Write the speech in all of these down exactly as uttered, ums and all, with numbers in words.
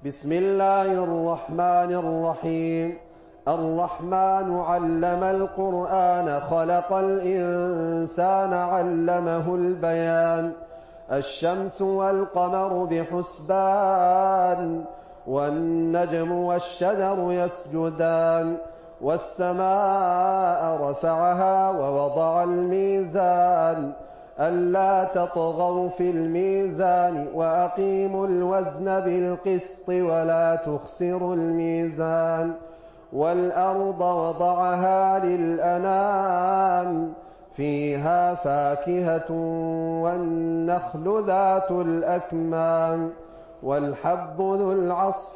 بسم الله الرحمن الرحيم. الرحمن علم القرآن خلق الإنسان علمه البيان. الشمس والقمر بحسبان والنجم والشجر يسجدان والسماء رفعها ووضع الميزان ألا تطغوا في الميزان وأقيموا الوزن بالقسط ولا تخسروا الميزان والأرض وضعها للأنام فيها فاكهة والنخل ذات الأكمام والحب ذو العصف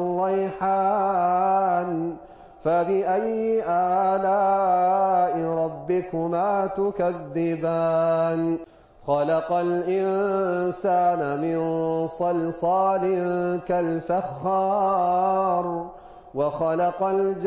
والريحان فبأي آلاء ربكما تكذبان خلق الإنسان من صلصال كالفخار وخلق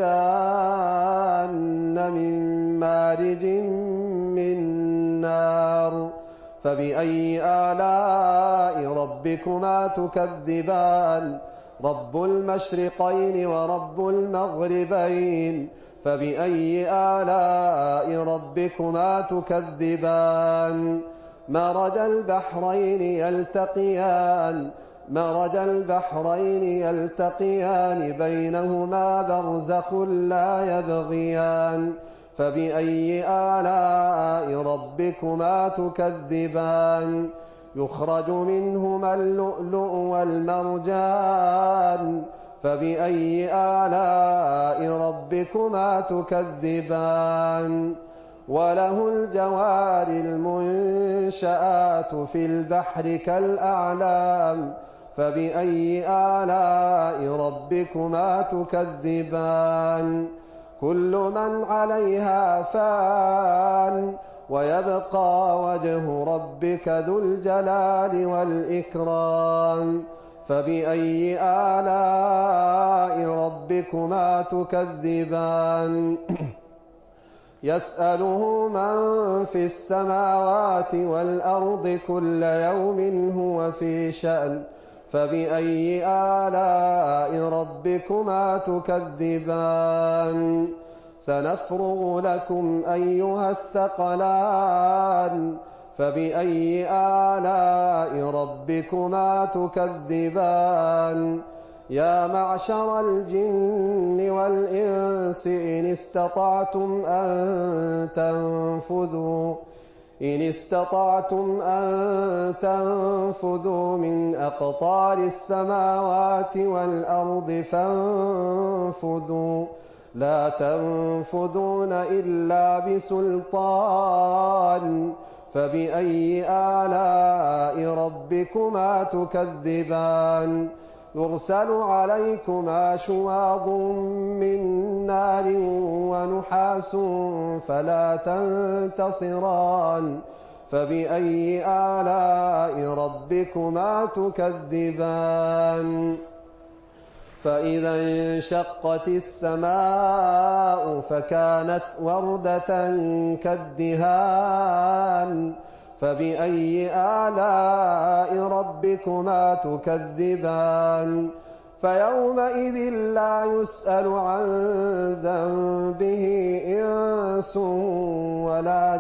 الجان من مارج من نار فبأي آلاء ربكما تكذبان رب المشرقين ورب المغربين فبأي آلاء ربكما تكذبان مرج البحرين يلتقيان مرج البحرين يلتقيان بينهما برزخ لا يبغيان فبأي آلاء ربكما تكذبان يخرج منهما اللؤلؤ والمرجان فبأي آلاء ربكما تكذبان وله الجوار المنشآت في البحر كالأعلام فبأي آلاء ربكما تكذبان كل من عليها فان ويبقى وجه ربك ذو الجلال والإكرام فبأي آلاء ربكما تكذبان يسأله من في السماوات والأرض كل يوم هو في شأن فبأي آلاء ربكما تكذبان سنفرغ لكم أيها الثقلان فبأي آلاء ربكما تكذبان يا معشر الجن والإنس إن استطعتم أن تنفذوا إن استطعتم أن تنفذوا من أقطار السماوات والأرض فانفذوا لا تنفذون إلا بسلطان فبأي آلاء ربكما تكذبان يرسل عليكما شواظ من نار ونحاس فلا تنتصران فبأي آلاء ربكما تكذبان فإذا انشقت السماء فكانت وردة كالدهان فبأي آلاء ربكما تكذبان فيومئذ لا يسأل عن ذنبه إنس ولا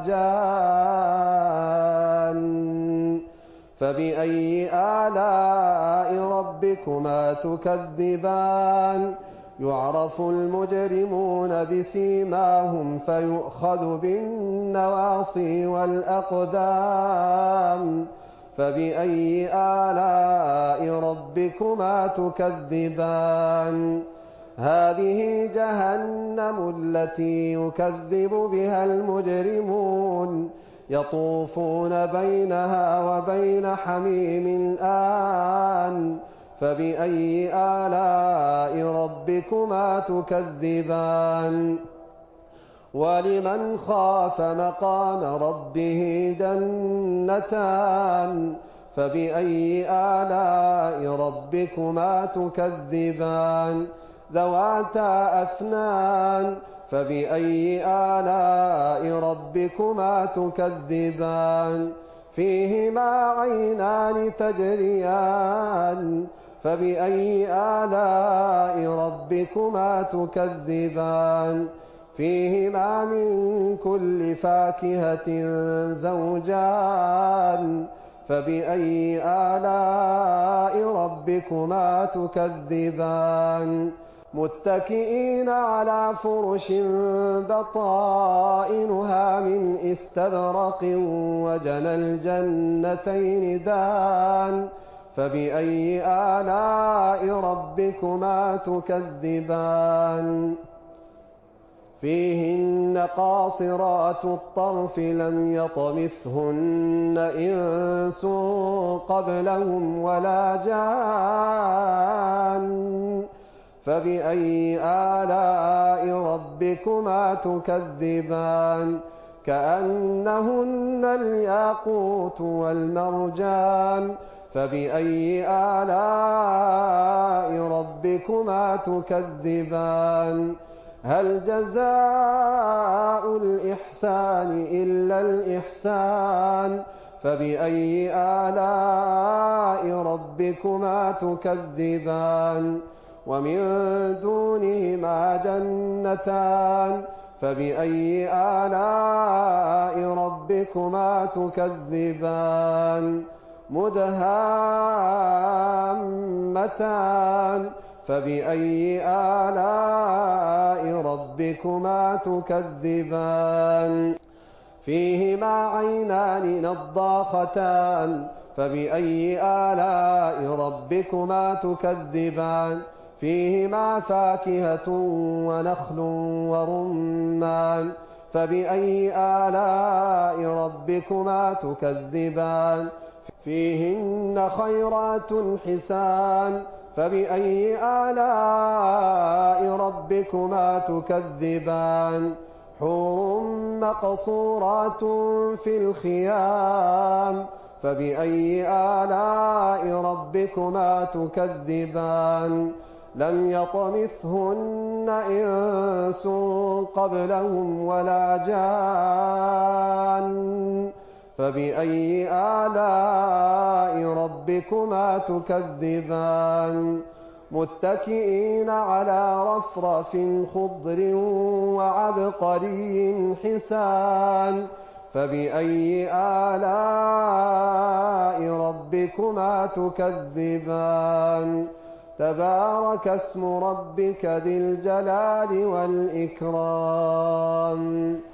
جان فبأي آلاء ربكما تكذبان يعرف المجرمون بسيماهم فيؤخذ بالنواصي والأقدام فبأي آلاء ربكما تكذبان هذه جهنم التي يكذب بها المجرمون يطوفون بينها وبين حميم آن فبأي آلاء ربكما تكذبان ولمن خاف مقام ربه جنتان فبأي آلاء ربكما تكذبان ذواتا أفنان فبأي آلاء ربكما تكذبان فيهما عينان تجريان فبأي آلاء ربكما تكذبان فيهما من كل فاكهة زوجان فبأي آلاء ربكما تكذبان متكئين على فرش بطائنها من استبرق وجنى الجنتين دان فبأي آلاء ربكما تكذبان فيهن قاصرات الطرف لم يطمثهن إنس قبلهم ولا جان فبأي آلاء ربكما تكذبان كأنهن الياقوت والمرجان فبأي آلاء ربكما تكذبان هل جزاء الإحسان إلا الإحسان فبأي آلاء ربكما تكذبان ومن دونهما جنتان فبأي آلاء ربكما تكذبان مدهامتان فبأي آلاء ربكما تكذبان فيهما عينان نضاختان فبأي آلاء ربكما تكذبان فيهما فاكهة ونخل ورمان فبأي آلاء ربكما تكذبان فيهن خيرات حسان فبأي آلاء ربكما تكذبان حور مقصورات في الخيام فبأي آلاء ربكما تكذبان لم يطمثهن إنس قبلهم ولا جان فبأي آلاء ربكما تكذبان متكئين على رفرف خضر وعبقري حسان فبأي آلاء ربكما تكذبان تبارك اسم ربك ذي الجلال والإكرام